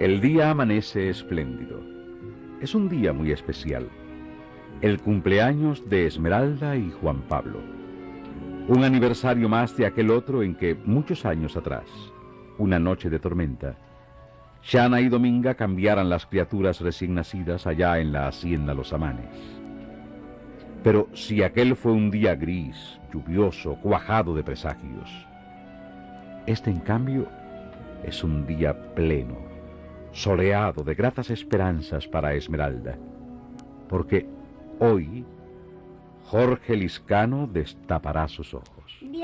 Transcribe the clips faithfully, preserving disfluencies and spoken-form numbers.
El día amanece espléndido. Es un día muy especial. El cumpleaños de Esmeralda y Juan Pablo. Un aniversario más de aquel otro en que, muchos años atrás, una noche de tormenta, Chana y Dominga cambiaran las criaturas recién nacidas allá en la hacienda Los Amanes. Pero si aquel fue un día gris, lluvioso, cuajado de presagios, este en cambio es un día pleno, soleado de gratas esperanzas para Esmeralda, porque hoy Jorge Lizcano destapará sus ojos.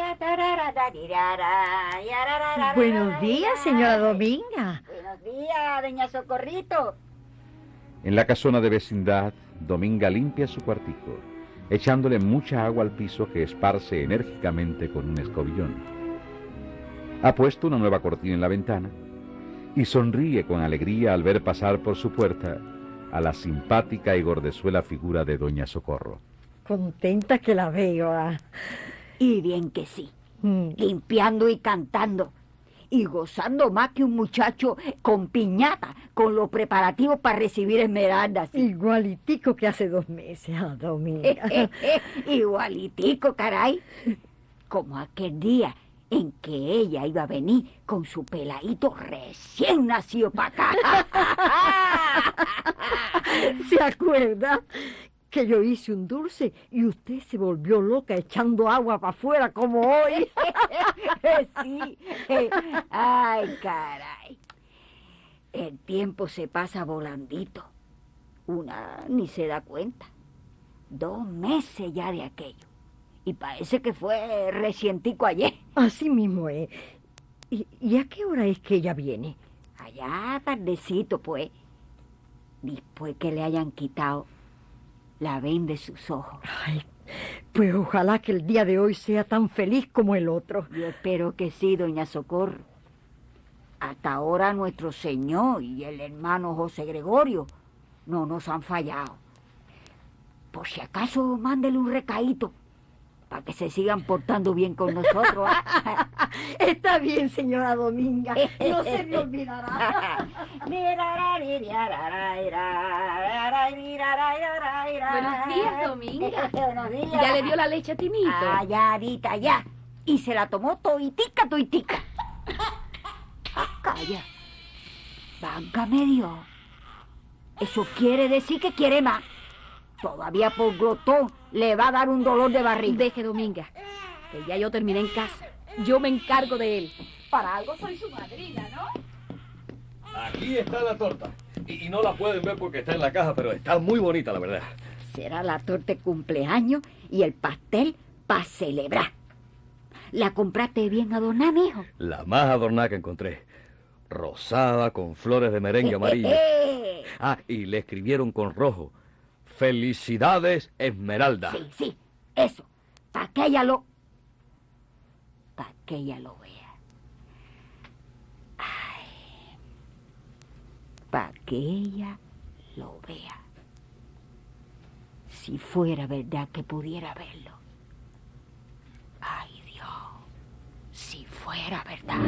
Buenos días, señora Dominga. Buenos días, doña Socorrito. En la casona de vecindad, Dominga limpia su cuartico, echándole mucha agua al piso que esparce enérgicamente con un escobillón. Ha puesto una nueva cortina en la ventana y sonríe con alegría al ver pasar por su puerta a la simpática y gordezuela figura de doña Socorro. Contenta que la veo. Ah. Y bien que sí, Mm. limpiando y cantando, y gozando más que un muchacho con piñata, con los preparativos para recibir esmeraldas. Igualitico que hace dos meses, ah, Dominga. Igualitico, caray. Como aquel día en que ella iba a venir con su peladito recién nacido para acá. ¿Se acuerda que yo hice un dulce y usted se volvió loca echando agua para afuera como hoy? Sí. Ay, caray. El tiempo se pasa volandito. Una ni se da cuenta. Dos meses ya de aquello. Y parece que fue recientico ayer. Así mismo es. ¿Y, y a qué hora es que ella viene? Allá tardecito, pues. Después que le hayan quitado la venda de sus ojos. Ay, pues ojalá que el día de hoy sea tan feliz como el otro. Yo espero que sí, doña Socorro. Hasta ahora nuestro señor y el hermano José Gregorio no nos han fallado. Por si acaso, mándele un recadito para que se sigan portando bien con nosotros. ¿eh? Está bien, señora Dominga. No se me olvidará. Buenos días, Dominga. Buenos días. ¿Ya le dio la leche a Tinito? Ah, ya, Arita, ya. Y se la tomó toitica, toitica. Calla. Válgame Dios. Eso quiere decir que quiere más. Todavía por glotón le va a dar un dolor de barriga. Deje, Dominga, que ya yo terminé en casa. Yo me encargo de él. Para algo soy su madrina, ¿no? Aquí está la torta. Y, y no la pueden ver porque está en la caja, pero está muy bonita, la verdad. Será la torta de cumpleaños y el pastel para celebrar. ¿La compraste bien adornada, mijo? La más adornada que encontré. Rosada con flores de merengue amarillo. Ah, y le escribieron con rojo: ¡Felicidades, Esmeralda! Sí, sí, eso. Para que ella lo... Para que ella lo vea. Ay. Para que ella lo vea. Si fuera verdad que pudiera verlo. Ay, Dios. Si fuera verdad.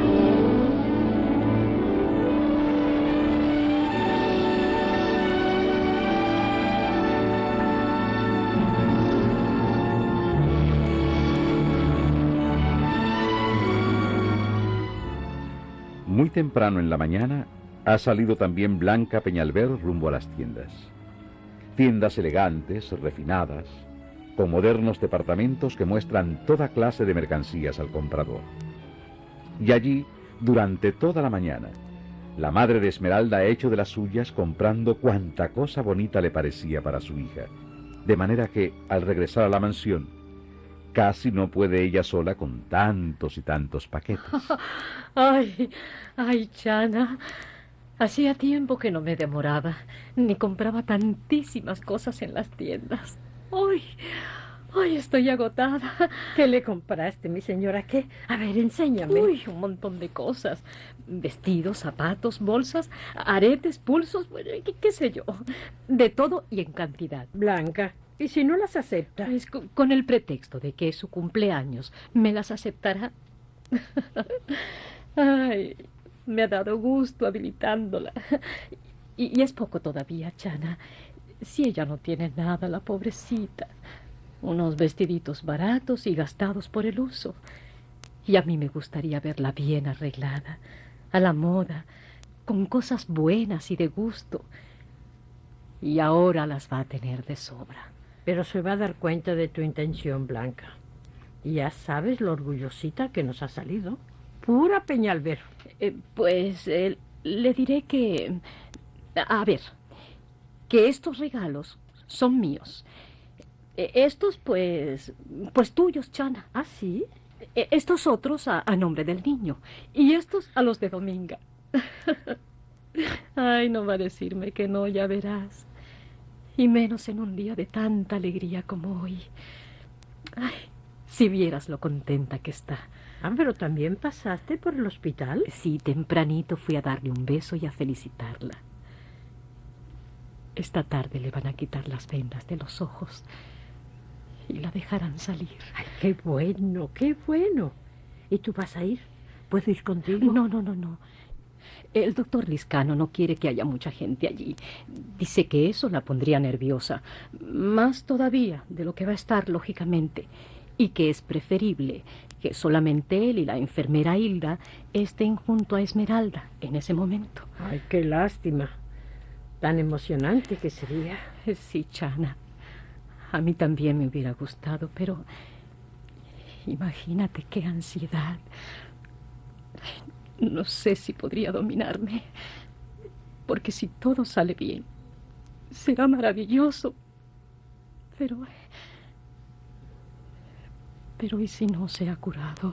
Muy temprano en la mañana ha salido también Blanca Peñalver rumbo a las tiendas. Tiendas elegantes, refinadas, con modernos departamentos que muestran toda clase de mercancías al comprador. Y allí, durante toda la mañana, la madre de Esmeralda ha hecho de las suyas comprando cuanta cosa bonita le parecía para su hija, de manera que, al regresar a la mansión, casi no puede ella sola con tantos y tantos paquetes. Ay, ay, Chana, hacía tiempo que no me demoraba, ni compraba tantísimas cosas en las tiendas. Ay, ay, estoy agotada. ¿Qué le compraste, mi señora? ¿Qué? A ver, enséñame. Uy, un montón de cosas. Vestidos, zapatos, bolsas, aretes, pulsos, bueno, qué, qué sé yo. De todo y en cantidad. Blanca, ¿y si no las acepta? Pues con, con el pretexto de que es su cumpleaños, ¿me las aceptará? Ay, me ha dado gusto habilitándola. Y, y es poco todavía, Chana. Si ella no tiene nada, la pobrecita. Unos vestiditos baratos y gastados por el uso. Y a mí me gustaría verla bien arreglada, a la moda, con cosas buenas y de gusto. Y ahora las va a tener de sobra. Pero se va a dar cuenta de tu intención, Blanca. Y ya sabes lo orgullosita que nos ha salido. Pura Peñalver. Eh, pues eh, le diré que... A ver, que estos regalos son míos. Eh, estos, pues... Pues tuyos, Chana. ¿Ah, sí? Eh, estos otros a, a nombre del niño. Y estos a los de Dominga. Ay, no va a decirme que no, ya verás. Y menos en un día de tanta alegría como hoy. Ay, si vieras lo contenta que está. Ah, pero también pasaste por el hospital. Sí, tempranito fui a darle un beso y a felicitarla. Esta tarde le van a quitar las vendas de los ojos y la dejarán salir. Ay, qué bueno, qué bueno. ¿Y tú vas a ir? ¿Puedo ir contigo? No, no, no, no. El doctor Liscano no quiere que haya mucha gente allí. Dice que eso la pondría nerviosa. Más todavía de lo que va a estar, lógicamente. Y que es preferible que solamente él y la enfermera Hilda estén junto a Esmeralda en ese momento. Ay, qué lástima. Tan emocionante que sería. Sí, Chana. A mí también me hubiera gustado, pero... Imagínate qué ansiedad. No sé si podría dominarme, porque si todo sale bien, será maravilloso. Pero... Pero ¿y si no se ha curado?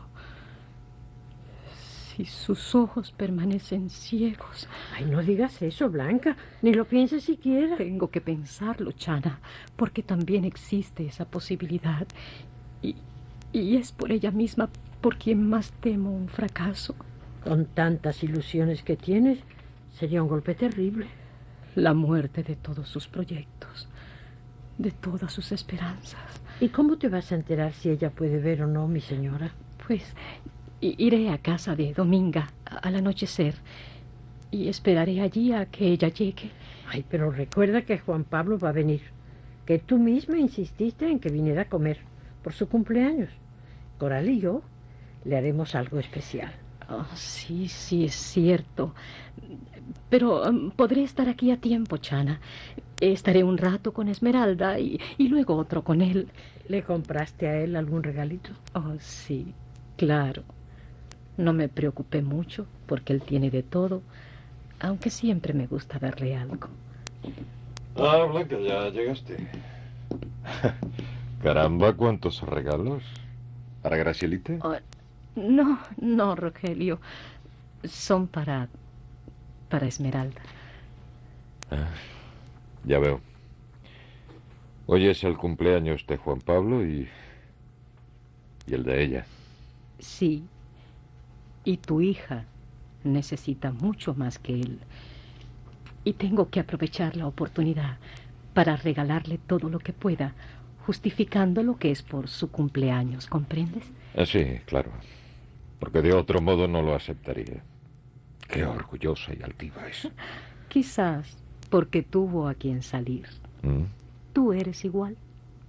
Si sus ojos permanecen ciegos. Ay, no digas eso, Blanca, ni lo pienses siquiera. Tengo que pensarlo, Chana, porque también existe esa posibilidad. Y, y es por ella misma por quien más temo un fracaso. Con tantas ilusiones que tienes, sería un golpe terrible. La muerte de todos sus proyectos, de todas sus esperanzas. ¿Y cómo te vas a enterar si ella puede ver o no, mi señora? Pues iré a casa de Dominga al anochecer y esperaré allí a que ella llegue. Ay, pero recuerda que Juan Pablo va a venir, que tú misma insististe en que viniera a comer por su cumpleaños. Coral y yo le haremos algo especial. Oh, sí, sí, es cierto. Pero um, podré estar aquí a tiempo, Chana. Estaré un rato con Esmeralda y, y luego otro con él. ¿Le compraste a él algún regalito? Oh, sí, claro. No me preocupé mucho porque él tiene de todo, aunque siempre me gusta darle algo. Ah, Blanca, ya llegaste. Caramba, ¿cuántos regalos? ¿Para Gracielita? Oh, no, no, Rogelio. Son para... para Esmeralda. Ah, ya veo. Hoy es el cumpleaños de Juan Pablo y... y el de ella. Sí. Y tu hija necesita mucho más que él. Y tengo que aprovechar la oportunidad para regalarle todo lo que pueda, justificando lo que es por su cumpleaños, ¿comprendes? Ah, sí, claro. Porque de otro modo no lo aceptaría. Qué orgullosa y altiva es. Quizás porque tuvo a quien salir. ¿Mm? Tú eres igual.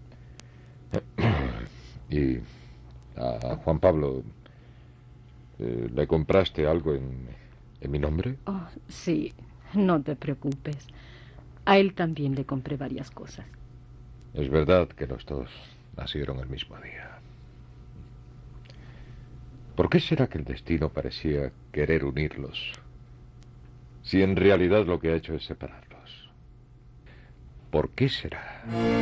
Y a Juan Pablo, eh, ¿le compraste algo en, en mi nombre? Oh, sí, no te preocupes. A él también le compré varias cosas. Es verdad que los dos nacieron el mismo día. ¿Por qué será que el destino parecía querer unirlos, si en realidad lo que ha hecho es separarlos? ¿Por qué será?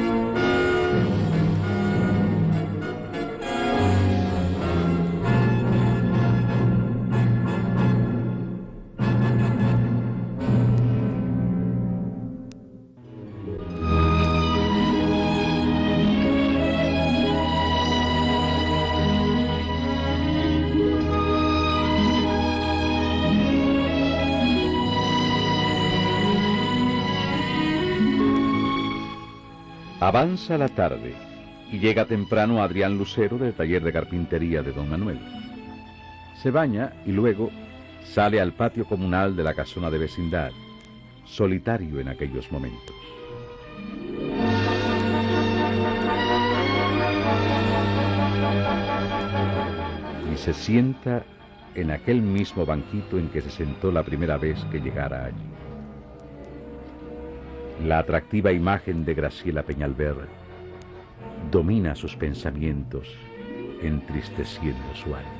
Avanza la tarde y llega temprano Adrián Lucero del taller de carpintería de don Manuel. Se baña y luego sale al patio comunal de la casona de vecindad, solitario en aquellos momentos. Y se sienta en aquel mismo banquito en que se sentó la primera vez que llegara allí. La atractiva imagen de Graciela Peñalver domina sus pensamientos, entristeciendo su ánimo.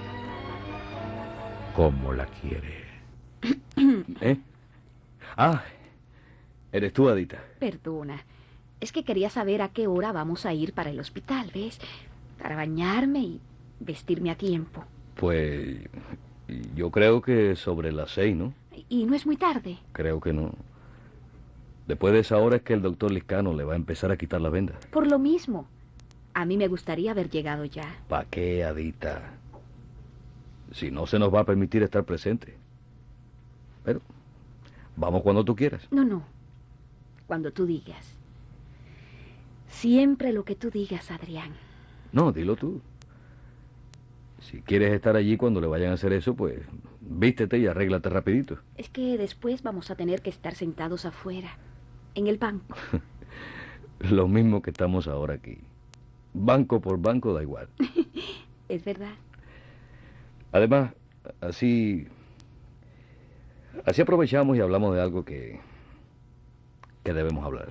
¿Cómo la quiere? ¿Eh? Ah, eres tú, Adita. Perdona. Es que quería saber a qué hora vamos a ir para el hospital, ¿ves? Para bañarme y vestirme a tiempo. Pues yo creo que sobre las seis, ¿no? ¿Y no es muy tarde? Creo que no. Después de esa hora es que el doctor Liscano le va a empezar a quitar la venda. Por lo mismo. A mí me gustaría haber llegado ya. ¿Para qué, Adita? Si no se nos va a permitir estar presente. Pero vamos cuando tú quieras. No, no. Cuando tú digas. Siempre lo que tú digas, Adrián. No, dilo tú. Si quieres estar allí cuando le vayan a hacer eso, pues vístete y arréglate rapidito. Es que después vamos a tener que estar sentados afuera, en el banco. Lo mismo que estamos ahora aquí. Banco por banco da igual. Es verdad. Además, así... Así aprovechamos y hablamos de algo que... que debemos hablar.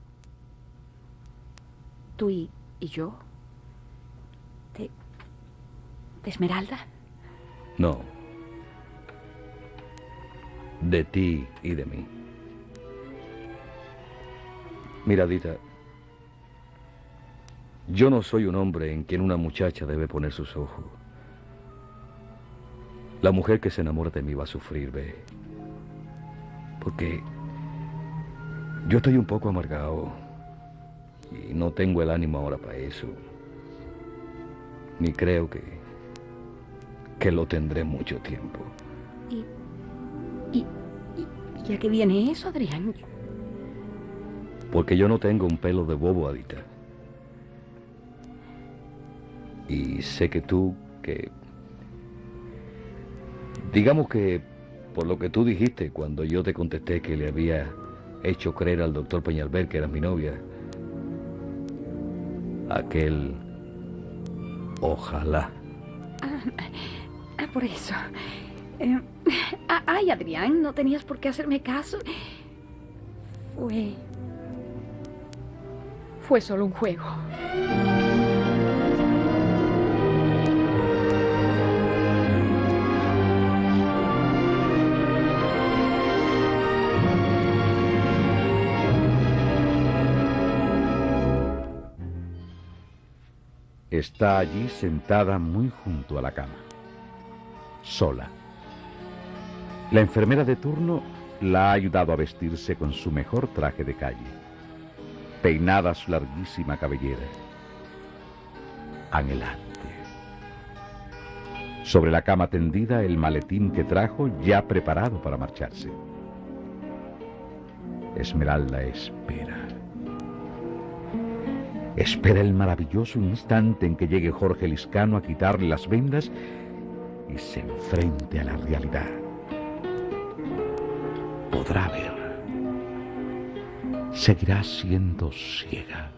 ¿Tú y, y yo? ¿De... de Esmeralda? No. De ti y de mí. Mira, Adita, yo no soy un hombre en quien una muchacha debe poner sus ojos. La mujer que se enamora de mí va a sufrir, ve. Porque yo estoy un poco amargado y no tengo el ánimo ahora para eso. Ni creo que, que lo tendré mucho tiempo. ¿Y, y, y, y a qué viene eso, Adrián? Porque yo no tengo un pelo de bobo, Adita. Y sé que tú, que... Digamos que por lo que tú dijiste cuando yo te contesté que le había hecho creer al doctor Peñalver que eras mi novia, aquel... Ojalá. Ah, ah, por eso. Eh, ah, ay, Adrián, no tenías por qué hacerme caso. Fue... Fue solo un juego. Está allí sentada muy junto a la cama, sola. La enfermera de turno la ha ayudado a vestirse con su mejor traje de calle, peinada su larguísima cabellera. Anhelante. Sobre la cama tendida el maletín que trajo ya preparado para marcharse. Esmeralda espera. Espera el maravilloso instante en que llegue Jorge Liscano a quitarle las vendas y se enfrente a la realidad. Podrá ver. Seguirá siendo ciega.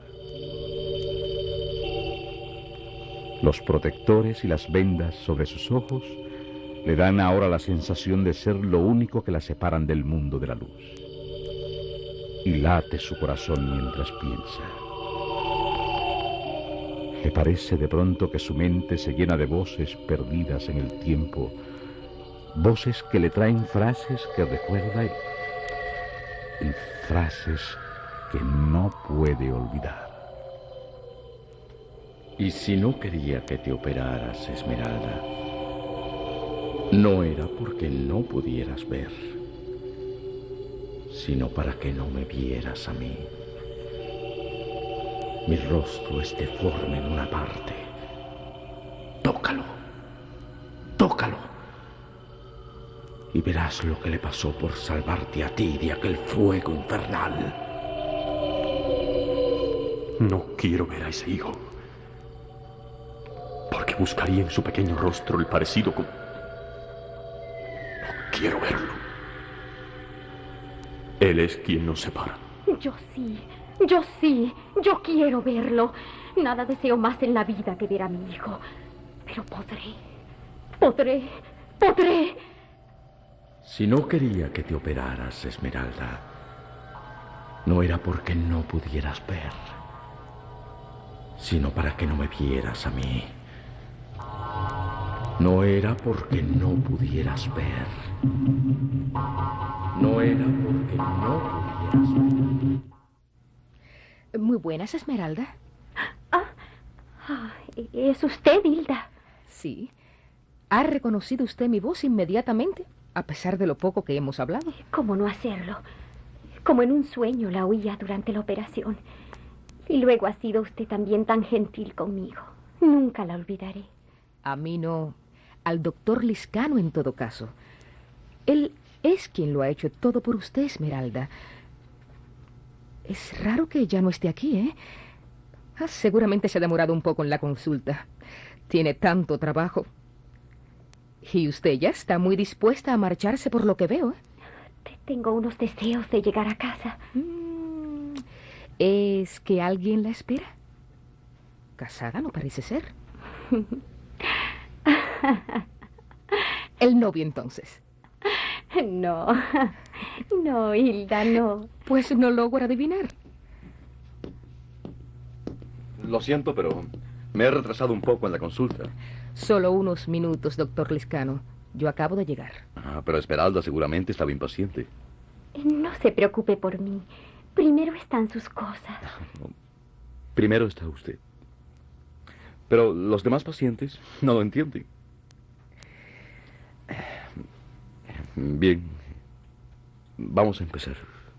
Los protectores y las vendas sobre sus ojos le dan ahora la sensación de ser lo único que la separan del mundo de la luz. Y late su corazón mientras piensa. Le parece de pronto que su mente se llena de voces perdidas en el tiempo, voces que le traen frases que recuerda y, y frases que no puede olvidar. Y si no quería que te operaras, Esmeralda, no era porque no pudieras ver, sino para que no me vieras a mí. Mi rostro es deforme en una parte. Tócalo, tócalo, y verás lo que le pasó por salvarte a ti de aquel fuego infernal. No quiero ver a ese hijo, porque buscaría en su pequeño rostro el parecido con... quiero verlo. Él es quien nos separa. Yo sí, yo sí, yo quiero verlo. Nada deseo más en la vida que ver a mi hijo. Pero podré, podré, podré. Si no quería que te operaras, Esmeralda, no era porque no pudieras ver, sino para que no me vieras a mí. No era porque no pudieras ver. No era porque no pudieras ver. Muy buenas, Esmeralda. Ah, ah, ¿es usted, Hilda? Sí. ¿Ha reconocido usted mi voz inmediatamente, a pesar de lo poco que hemos hablado? ¿Cómo no hacerlo? Como en un sueño la oía durante la operación. Y luego ha sido usted también tan gentil conmigo. Nunca la olvidaré. A mí no. Al doctor Liscano, en todo caso. Él es quien lo ha hecho todo por usted, Esmeralda. Es raro que ya no esté aquí, ¿eh? Ah, seguramente se ha demorado un poco en la consulta. Tiene tanto trabajo. Y usted ya está muy dispuesta a marcharse por lo que veo, ¿eh? Tengo unos deseos de llegar a casa. Mm, ¿Es que alguien la espera? Casada no parece ser. El novio, entonces. No, no, Hilda, no. Pues no logro adivinar. Lo siento, pero me he retrasado un poco en la consulta. Solo unos minutos, doctor Liscano. Yo acabo de llegar. Ah, pero Esmeralda seguramente estaba impaciente. No se preocupe por mí. Primero están sus cosas. Primero está usted. Pero los demás pacientes no lo entienden. Bien. Vamos a empezar.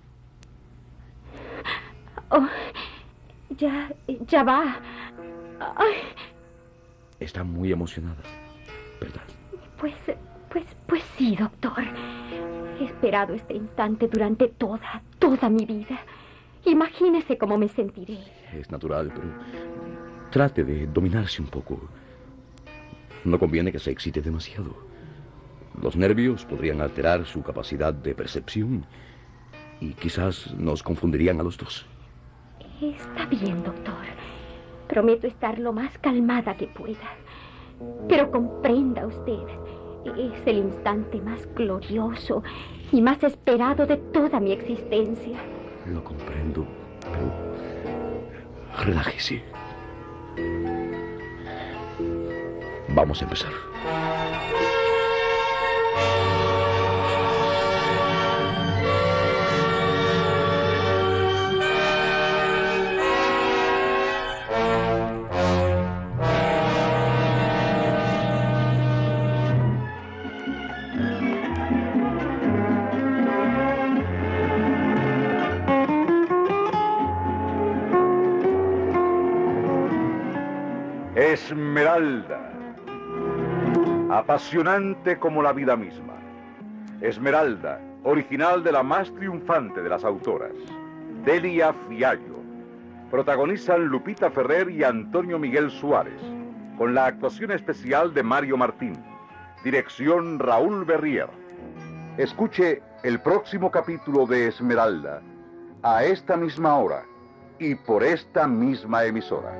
Oh, ya, ya va. Ay. Está muy emocionada, ¿verdad? Pues, pues, pues sí, doctor. He esperado este instante durante toda, toda mi vida. Imagínese cómo me sentiré. Es natural, pero trate de dominarse un poco. No conviene que se excite demasiado. Los nervios podrían alterar su capacidad de percepción y quizás nos confundirían a los dos. Está bien, doctor. Prometo estar lo más calmada que pueda. Pero comprenda usted, es el instante más glorioso y más esperado de toda mi existencia. Lo comprendo, pero relájese. Vamos a empezar. Esmeralda, apasionante como la vida misma. Esmeralda, original de la más triunfante de las autoras, Delia Fiallo. Protagonizan Lupita Ferrer y Antonio Miguel Suárez, con la actuación especial de Mario Martín. Dirección Raúl Berrier. Escuche el próximo capítulo de Esmeralda, a esta misma hora y por esta misma emisora.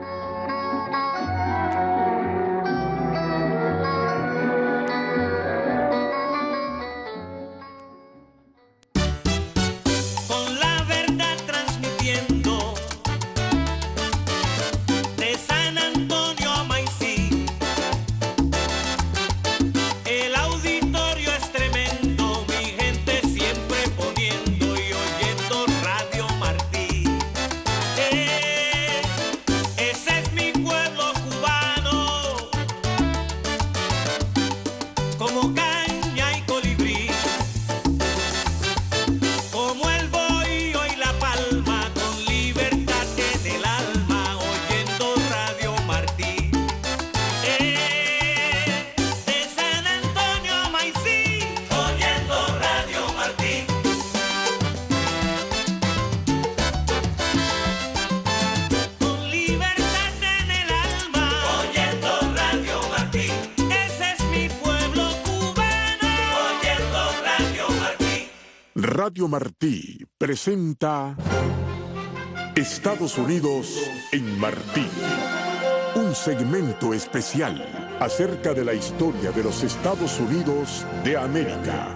Radio Martí presenta Estados Unidos en Martí. Un segmento especial acerca de la historia de los Estados Unidos de América.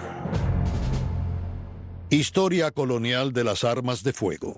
Historia colonial de las armas de fuego.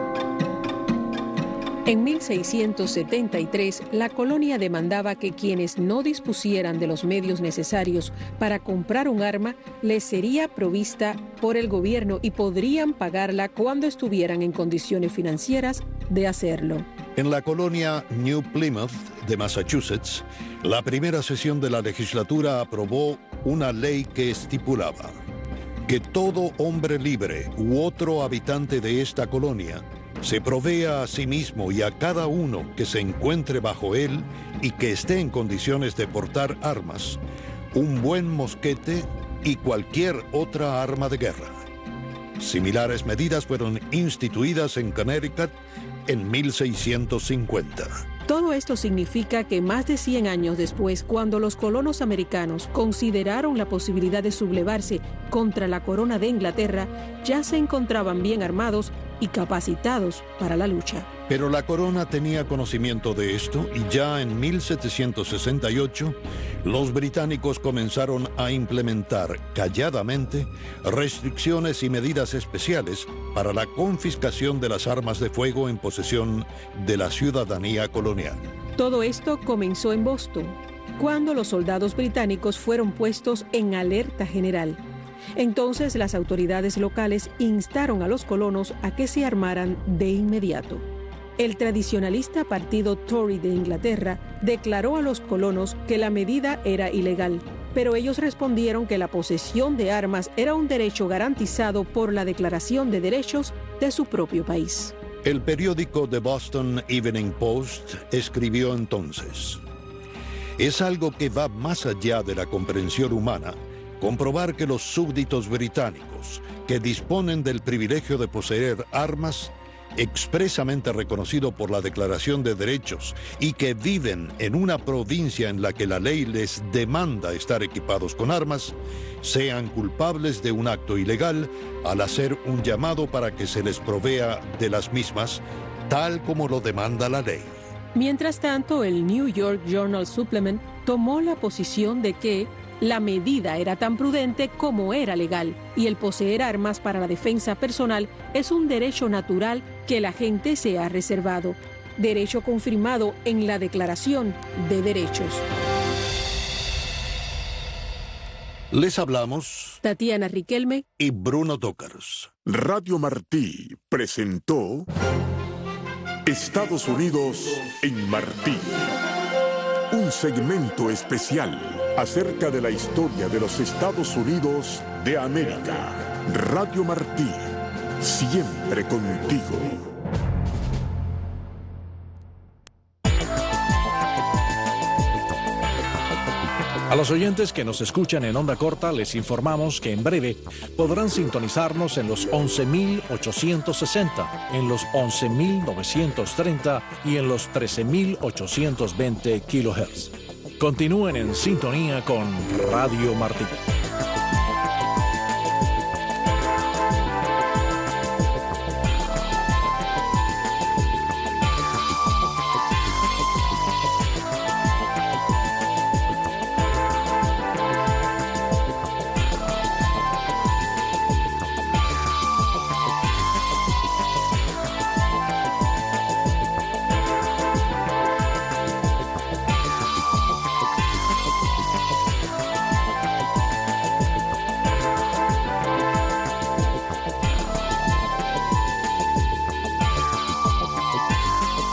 En mil seiscientos setenta y tres, la colonia demandaba que quienes no dispusieran de los medios necesarios para comprar un arma les sería provista por el gobierno y podrían pagarla cuando estuvieran en condiciones financieras de hacerlo. En la colonia New Plymouth de Massachusetts, la primera sesión de la legislatura aprobó una ley que estipulaba que todo hombre libre u otro habitante de esta colonia se provea a sí mismo y a cada uno que se encuentre bajo él y que esté en condiciones de portar armas, un buen mosquete y cualquier otra arma de guerra. Similares medidas fueron instituidas en Connecticut en mil seiscientos cincuenta. Todo esto significa que más de cien años después, cuando los colonos americanos consideraron la posibilidad de sublevarse contra la corona de Inglaterra, ya se encontraban bien armados y capacitados para la lucha. Pero la corona tenía conocimiento de esto y ya en mil setecientos sesenta y ocho los británicos comenzaron a implementar calladamente restricciones y medidas especiales para la confiscación de las armas de fuego en posesión de la ciudadanía colonial. Todo esto comenzó en Boston, cuando los soldados británicos fueron puestos en alerta general. Entonces las autoridades locales instaron a los colonos a que se armaran de inmediato. El tradicionalista partido Tory de Inglaterra declaró a los colonos que la medida era ilegal, pero ellos respondieron que la posesión de armas era un derecho garantizado por la Declaración de Derechos de su propio país. El periódico The Boston Evening Post escribió entonces: es algo que va más allá de la comprensión humana comprobar que los súbditos británicos, que disponen del privilegio de poseer armas, expresamente reconocido por la Declaración de Derechos, y que viven en una provincia en la que la ley les demanda estar equipados con armas, sean culpables de un acto ilegal al hacer un llamado para que se les provea de las mismas, tal como lo demanda la ley. Mientras tanto, el New York Journal Supplement tomó la posición de que la medida era tan prudente como era legal, y el poseer armas para la defensa personal es un derecho natural que la gente se ha reservado, derecho confirmado en la Declaración de Derechos. Les hablamos Tatiana Riquelme y Bruno Tócaros. Radio Martí presentó Estados Unidos en Martí. Un segmento especial acerca de la historia de los Estados Unidos de América. Radio Martí, siempre contigo. A los oyentes que nos escuchan en onda corta les informamos que en breve podrán sintonizarnos en los once mil ochocientos sesenta, en los once mil novecientos treinta y en los trece mil ochocientos veinte kilohertz. Continúen en sintonía con Radio Martí.